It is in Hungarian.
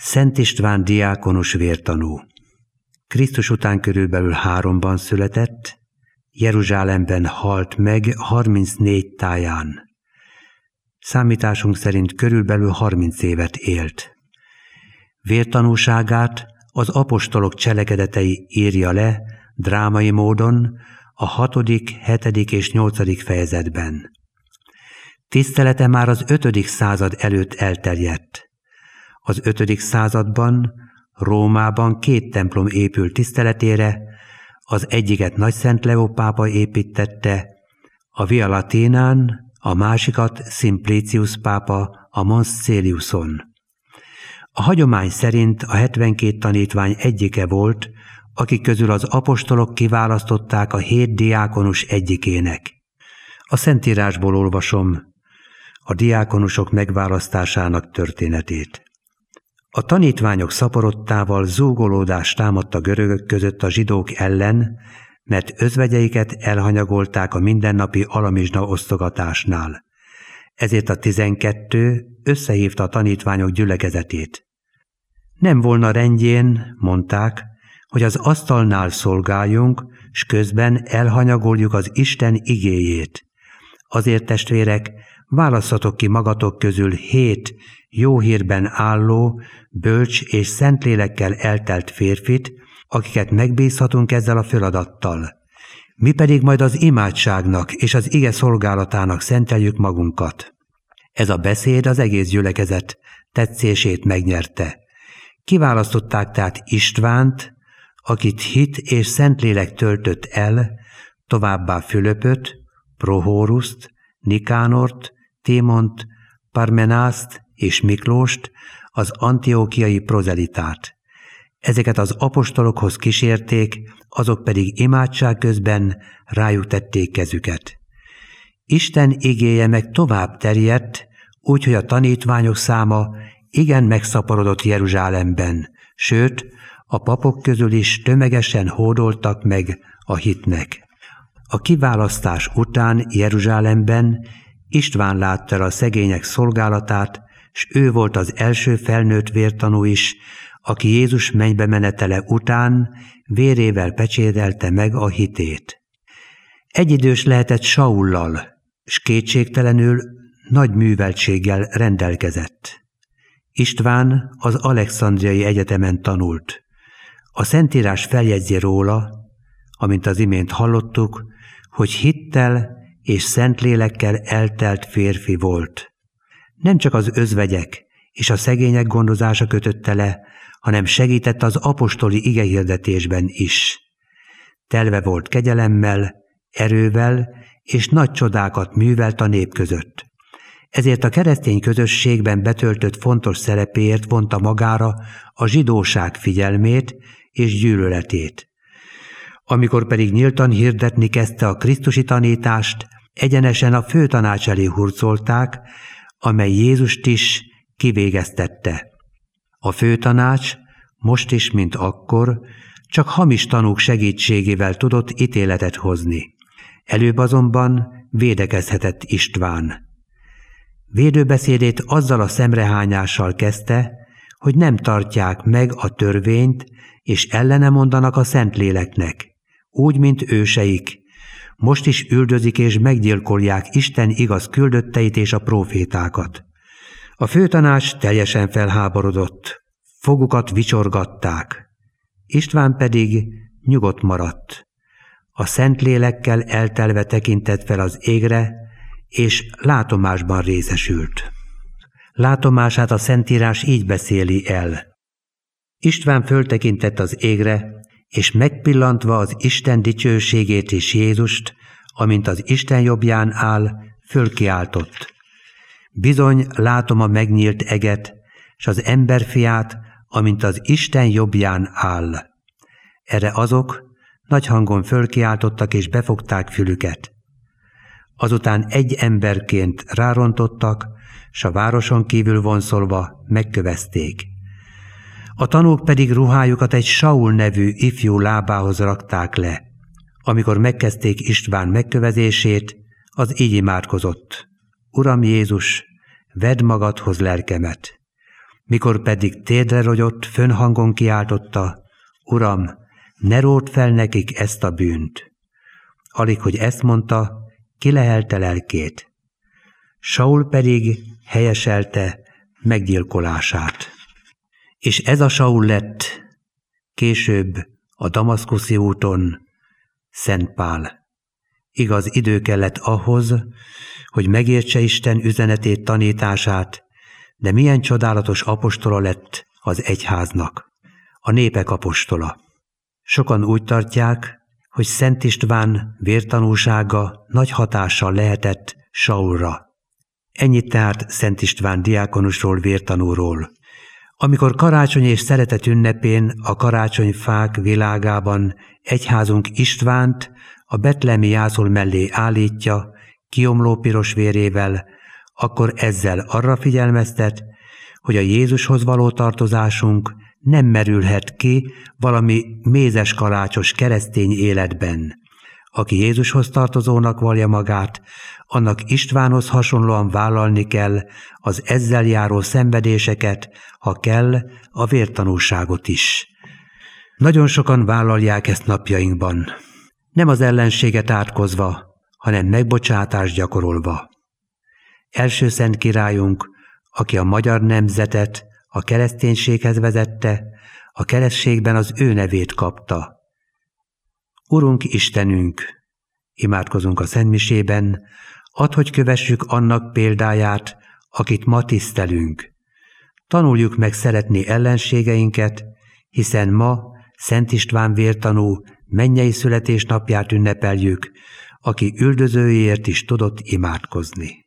Szent István diákonus vértanú. Krisztus után körülbelül 3-ban született, Jeruzsálemben halt meg 34 táján. Számításunk szerint körülbelül 30 évet élt. Vértanúságát az apostolok cselekedetei írja le drámai módon a 6., 7. és 8. fejezetben. Tisztelete már az 5. század előtt elterjedt. Az 5. században Rómában 2 templom épült tiszteletére, az egyiket Nagyszent Leó pápa építtette, a Via Latinán, a másikat Simplicius pápa a Mons Caeliuson. A hagyomány szerint a 72 tanítvány egyike volt, akik közül az apostolok kiválasztották a 7 diákonus egyikének. A Szentírásból olvasom a diákonusok megválasztásának történetét. A tanítványok szaporodtával zúgolódás támadt a görögök között a zsidók ellen, mert özvegyeiket elhanyagolták a mindennapi alamizsna osztogatásnál. Ezért a 12 összehívta a tanítványok gyülekezetét. Nem volna rendjén, mondták, hogy az asztalnál szolgáljunk, s közben elhanyagoljuk az Isten igéjét. Azért, testvérek, válasszatok ki magatok közül 7 jó hírben álló, bölcs és szentlélekkel eltelt férfit, akiket megbízhatunk ezzel a feladattal. Mi pedig majd az imádságnak és az ige szolgálatának szenteljük magunkat. Ez a beszéd az egész gyülekezet tetszését megnyerte. Kiválasztották tehát Istvánt, akit hit és szentlélek töltött el, továbbá Fülöpöt, Prohóruszt, Nikánort, Tímont, Parmenászt és Miklóst, az antiókiai prozelitát. Ezeket az apostolokhoz kísérték, azok pedig imádság közben rájuk tették kezüket. Isten igéje meg tovább terjedt, úgyhogy a tanítványok száma igen megszaporodott Jeruzsálemben, sőt, a papok közül is tömegesen hódoltak meg a hitnek. A kiválasztás után Jeruzsálemben István látta el a szegények szolgálatát, s ő volt az első felnőtt vértanú is, aki Jézus mennybe menetele után vérével pecsételte meg a hitét. Egyidős lehetett Saullal, s kétségtelenül nagy műveltséggel rendelkezett. István az Alexandriai Egyetemen tanult. A Szentírás feljegyzi róla, amint az imént hallottuk, hogy hittel és szentlélekkel eltelt férfi volt. Nem csak az özvegyek és a szegények gondozása kötötte le, hanem segített az apostoli igehirdetésben is. Telve volt kegyelemmel, erővel és nagy csodákat művelt a nép között. Ezért a keresztény közösségben betöltött fontos szerepéért vonta magára a zsidóság figyelmét és gyűlöletét. Amikor pedig nyíltan hirdetni kezdte a krisztusi tanítást, egyenesen a főtanács elé hurcolták, amely Jézust is kivégeztette. A főtanács most is, mint akkor, csak hamis tanúk segítségével tudott ítéletet hozni. Előbb azonban védekezhetett István. Védőbeszédét azzal a szemrehányással kezdte, hogy nem tartják meg a törvényt, és ellene mondanak a Szentléleknek, úgy, mint őseik. Most is üldözik és meggyilkolják Isten igaz küldötteit és a prófétákat. A főtanács teljesen felháborodott, fogukat vicsorgatták. István pedig nyugodt maradt. A Szentlélekkel eltelve tekintett fel az égre, és látomásban részesült. Látomását a Szentírás így beszéli el. István föltekintett az égre, és megpillantva az Isten dicsőségét és Jézust, amint az Isten jobbján áll, fölkiáltott. Bizony látom a megnyílt eget, s az emberfiát, amint az Isten jobbján áll. Erre azok nagy hangon fölkiáltottak és befogták fülüket. Azután egy emberként rárontottak, s a városon kívül vonszolva megkövezték. A tanúk pedig ruhájukat egy Saul nevű ifjú lábához rakták le. Amikor megkezdték István megkövezését, az így imádkozott. Uram Jézus, vedd magadhoz lelkemet. Mikor pedig térdre rogyott, fönnhangon kiáltotta: Uram, ne ródd fel nekik ezt a bűnt. Alig, hogy ezt mondta, kilehelte lelkét. Saul pedig helyeselte meggyilkolását. És ez a Saul lett később a damaszkuszi úton Szent Pál. Igaz, idő kellett ahhoz, hogy megértse Isten üzenetét, tanítását, de milyen csodálatos apostola lett az egyháznak, a népek apostola. Sokan úgy tartják, hogy Szent István vértanúsága nagy hatással lehetett Saulra. Ennyit tehát Szent István diákonusról, vértanúról. Amikor karácsony és szeretet ünnepén a karácsonyfák világában egyházunk Istvánt a betlehemi jászol mellé állítja kiomló piros vérével, akkor ezzel arra figyelmeztet, hogy a Jézushoz való tartozásunk nem merülhet ki valami mézes kalácsos keresztény életben. Aki Jézushoz tartozónak vallja magát, annak Istvánhoz hasonlóan vállalni kell az ezzel járó szenvedéseket, ha kell, a vértanúságot is. Nagyon sokan vállalják ezt napjainkban, nem az ellenséget átkozva, hanem megbocsátást gyakorolva. Első szent királyunk, aki a magyar nemzetet a kereszténységhez vezette, a keresztségben az ő nevét kapta. Urunk Istenünk, imádkozunk a szentmisében, add, hogy kövessük annak példáját, akit ma tisztelünk. Tanuljuk meg szeretni ellenségeinket, hiszen ma Szent István vértanú mennyei születésnapját ünnepeljük, aki üldözőiért is tudott imádkozni.